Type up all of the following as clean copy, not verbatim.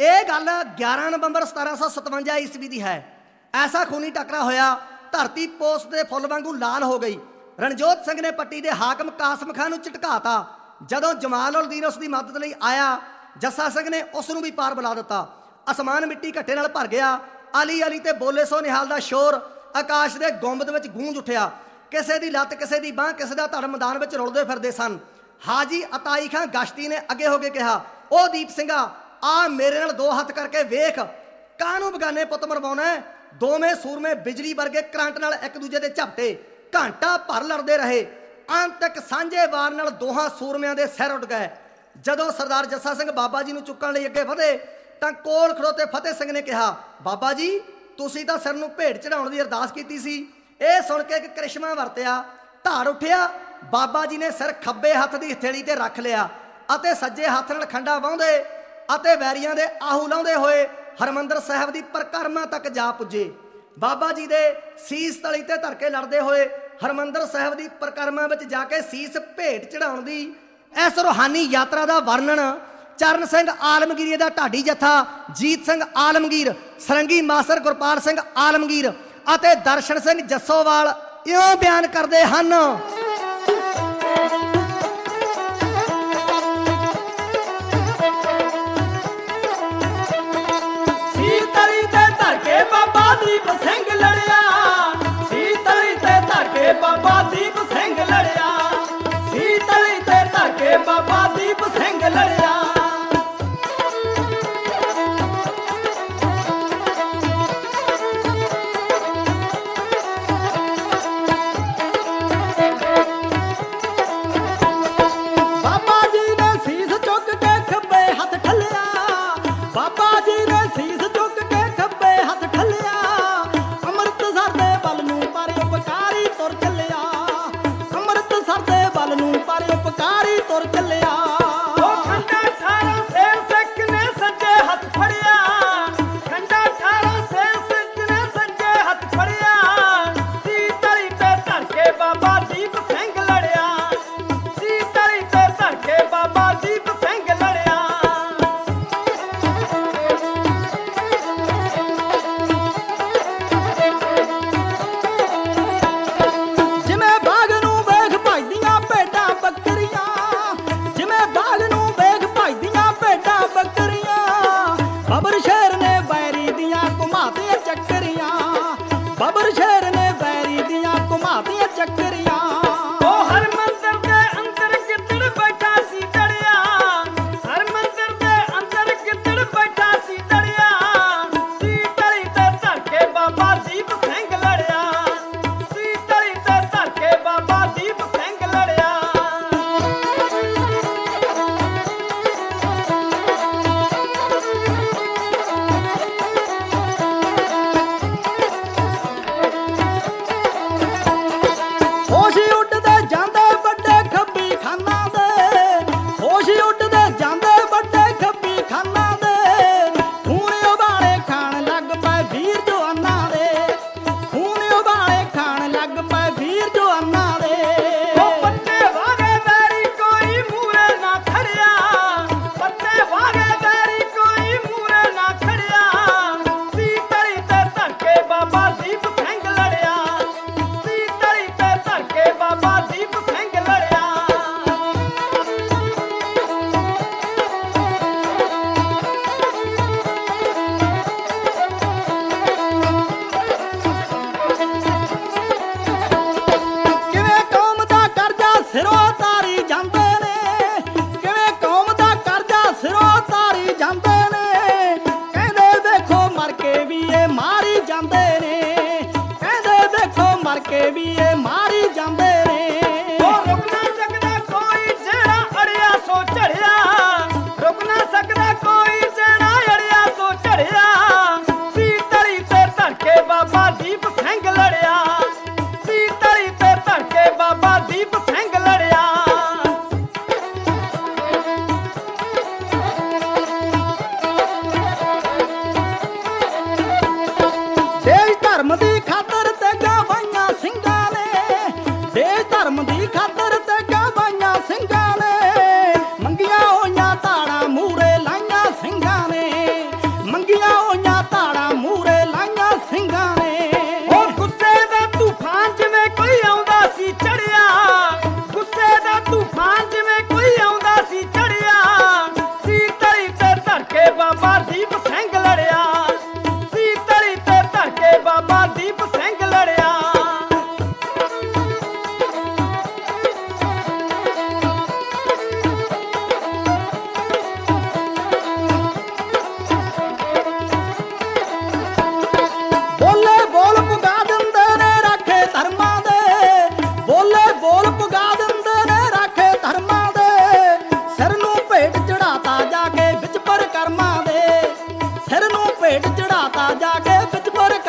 ਇਹ ਗੱਲ 11 ਨਵੰਬਰ 1757 ਈਸਵੀ ਦੀ ਹੈ। ਐਸਾ ਖੂਨੀ ਟਕਰਾ ਹੋਇਆ, ਧਰਤੀ ਪੋਸਟ ਦੇ ਫੁੱਲ ਵਾਂਗੂ ਲਾਲ ਹੋ ਗਈ। ਰਣਜੋਤ ਸਿੰਘ ਨੇ ਪੱਟੀ ਦੇ ਹਾਕਮ ਕਾਸਮ ਖਾਨ ਨੂੰ ਝਟਕਾਤਾ। ਜਦੋਂ ਜਮਾਲ ਉਲ ਦੀਨ ਉਸ ਦੀ ਮਦਦ ਲਈ ਆਇਆ, ਜੱਸਾ ਸਿੰਘ ਨੇ ਉਸ ਨੂੰ ਵੀ ਪਾਰ ਬੁਲਾ ਦਿੱਤਾ। ਅਸਮਾਨ ਮਿੱਟੀ ਘੱਟੇ ਨਾਲ ਭਰ ਗਿਆ। ਅਲੀ ਅਲੀ ਤੇ ਬੋਲੇ ਸੋ ਨਿਹਾਲ ਦਾ ਸ਼ੋਰ ਆਕਾਸ਼ ਦੇ ਗੁੰਬਦ ਵਿੱਚ ਗੂੰਜ ਉੱਠਿਆ। ਕਿਸੇ ਦੀ ਲੱਤ, ਕਿਸੇ ਦੀ ਬਾਂਹ, ਕਿਸੇ ਦਾ ਧੜ ਮੈਦਾਨ ਵਿੱਚ ਰੁਲਦੇ ਫਿਰਦੇ ਸਨ। ਹਾਜੀ ਅਤਾਈ ਖਾਂ ਗਸ਼ਤੀ ਨੇ ਅੱਗੇ ਹੋ ਕੇ ਕਿਹਾ, ਉਹ ਦੀਪ ਸਿੰਘਾ, ਆ ਮੇਰੇ ਨਾਲ ਦੋ ਹੱਥ ਕਰਕੇ ਵੇਖ, ਕਾਹਨੂੰ ਬਗਾਨੇ ਪੁੱਤ ਮਰਵਾਉਣਾ? ਦੋਵੇਂ ਸੂਰਮੇ ਬਿਜਲੀ ਵਰਗੇ ਕਰੰਟ ਨਾਲ ਇੱਕ ਦੂਜੇ ਦੇ ਝਪਟੇ, ਘੰਟਾ ਭਰ ਲੜਦੇ ਰਹੇ। ਅੰਤ ਤੱਕ ਸਾਂਝੇ ਵਾਰ ਨਾਲ ਦੋਹਾਂ ਸੂਰਮਿਆਂ ਦੇ ਸਿਰ ਉੱਡ ਗਏ। ਜਦੋਂ ਸਰਦਾਰ ਜੱਸਾ ਸਿੰਘ ਬਾਬਾ ਜੀ ਨੂੰ ਚੁੱਕਣ ਲਈ ਅੱਗੇ ਵਧੇ ਤਾਂ ਕੋਲ ਖੜੋਤੇ ਫਤਿਹ ਸਿੰਘ ਨੇ ਕਿਹਾ, ਬਾਬਾ ਜੀ ਤੁਸੀਂ ਤਾਂ ਸਿਰ ਨੂੰ ਭੇਟ ਚੜਾਉਣ ਦੀ ਅਰਦਾਸ ਕੀਤੀ ਸੀ। ਇਹ ਸੁਣ ਕੇ ਇੱਕ ਕਰਿਸ਼ਮਾ ਵਰਤਿਆ, ਧਾੜ ਉੱਠਿਆ। ਬਾਬਾ ਜੀ ਨੇ ਸਿਰ ਖੱਬੇ ਹੱਥ ਦੀ ਹਥੇਲੀ ਤੇ ਰੱਖ ਲਿਆ ਅਤੇ ਸੱਜੇ ਹੱਥ ਨਾਲ ਖੰਡਾ ਵਾਹੁੰਦੇ ਅਤੇ ਵੈਰੀਆਂ ਦੇ ਆਹੂ ਲਾਉਂਦੇ ਹੋਏ ਹਰਿਮੰਦਰ ਸਾਹਿਬ ਦੀ ਪਰਿਕਰਮਾ ਤੱਕ ਜਾ ਪੁੱਜੇ। ਬਾਬਾ ਜੀ ਦੇ ਸੀਸ ਤਲੀ ਤੇ ਧਰ ਕੇ ਲੜਦੇ ਹੋਏ ਹਰਿਮੰਦਰ ਸਾਹਿਬ ਦੀ ਪਰਿਕਰਮਾ ਵਿੱਚ ਜਾ ਕੇ ਸੀਸ ਭੇਟ ਚੜਾਉਣ ਦੀ ਇਸ ਰੂਹਾਨੀ ਯਾਤਰਾ ਦਾ ਵਰਣਨ ਚਰਨ ਸਿੰਘ ਆਲਮਗੀਰ ਦਾ ਢਾਡੀ ਜੱਥਾ, ਜੀਤ ਸਿੰਘ ਆਲਮਗੀਰ, ਸਰੰਗੀ ਮਾਸਰ ਗੁਰਪਾਲ ਸਿੰਘ ਆਲਮਗੀਰ ਅਤੇ ਦਰਸ਼ਨ ਸਿੰਘ ਜੱਸੋਵਾਲ ਇਉਂ ਬਿਆਨ ਕਰਦੇ ਹਨ। ਸੀਤਲੀ ਤੇ ਧਰ ਕੇ ਬਾਬਾ ਦੀਪ ਸਿੰਘ ਲੜਿਆ, ਸੀਤਲੀ ਤੇ ਧਰ ਕੇ ਬਾਬਾ ਦੀਪ ਸਿੰਘ ਲੜਿਆ, ਸੀਤਲੀ ਤੇ ਧਰ ਕੇ ਬਾਬਾ ਦੀਪ ਸਿੰਘ ਲੜਿਆ।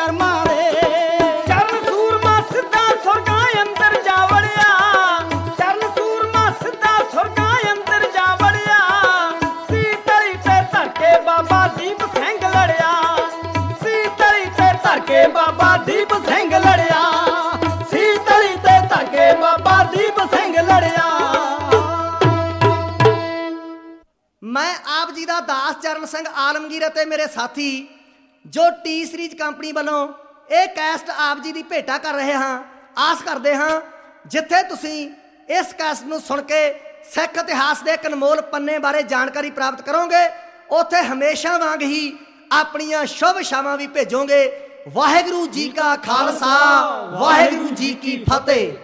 ਕਰਮਾਂ ਦੇ। ਚਰਨ ਸੂਰਮਾ ਸਿੱਧਾ ਸੁਰਗਾਂ ਅੰਦਰ ਜਾ ਵੜਿਆ, ਚਰਨ ਸੂਰਮਾ ਸਿੱਧਾ ਸੁਰਗਾਂ ਅੰਦਰ ਜਾ ਵੜਿਆ। ਸੀ ਤਲੀ ਤੇ ਧਰ ਕੇ ਬਾਬਾ ਦੀਪ ਸਿੰਘ ਲੜਿਆ, ਸੀ ਤਲੀ ਤੇ ਧਰ ਕੇ ਬਾਬਾ ਦੀਪ ਸਿੰਘ ਲੜਿਆ, ਸੀ ਤਲੀ ਤੇ ਧਰ ਕੇ ਬਾਬਾ ਦੀਪ ਸਿੰਘ ਲੜਿਆ। ਮੈਂ ਆਪ ਜੀ ਦਾ ਦਾਸ ਚਰਨ ਸਿੰਘ ਆਲਮਗੀਰ ਅਤੇ ਮੇਰੇ ਸਾਥੀ ਜੋ ਟੀ ਸੀਰੀਜ਼ ਕੰਪਨੀ ਵੱਲੋਂ ਇਹ ਕੈਸਟ ਆਪ ਜੀ ਦੀ ਭੇਟਾ ਕਰ ਰਹੇ ਹਾਂ। ਆਸ ਕਰਦੇ ਹਾਂ ਜਿੱਥੇ ਤੁਸੀਂ ਇਸ ਕੈਸਟ ਨੂੰ ਸੁਣ ਕੇ ਸਿੱਖ ਇਤਿਹਾਸ ਦੇ ਇੱਕ ਅਨਮੋਲ ਪੰਨੇ ਬਾਰੇ ਜਾਣਕਾਰੀ ਪ੍ਰਾਪਤ ਕਰੋਗੇ, ਉੱਥੇ ਹਮੇਸ਼ਾ ਵਾਂਗ ਹੀ ਆਪਣੀਆਂ ਸ਼ੁਭ ਇਛਾਵਾਂ ਵੀ ਭੇਜੋਗੇ। ਵਾਹਿਗੁਰੂ ਜੀ ਕਾ ਖਾਲਸਾ, ਵਾਹਿਗੁਰੂ ਜੀ ਕੀ ਫਤਿਹ।